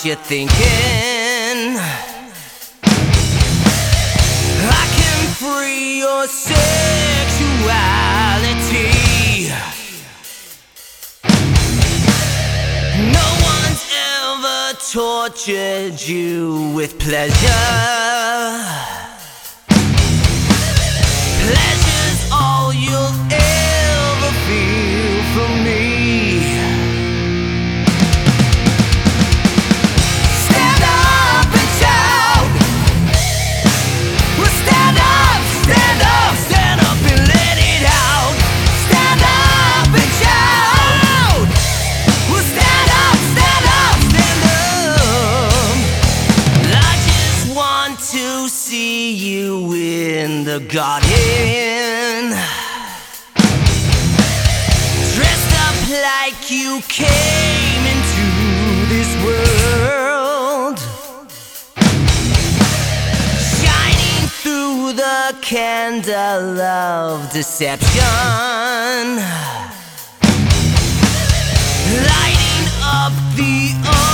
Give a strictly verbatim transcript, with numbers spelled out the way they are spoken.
you thinking? I can free your sexuality. No one's ever tortured you with pleasure. Pleasure's all you'll ever feel from me. Stand up and shout. Well, stand up, stand up, stand up and let it out. Stand up and shout. Well, stand up, stand up, stand up. I just want to see you in the garden, dressed up like you came into this world, shining through the candle of deception, lighting up the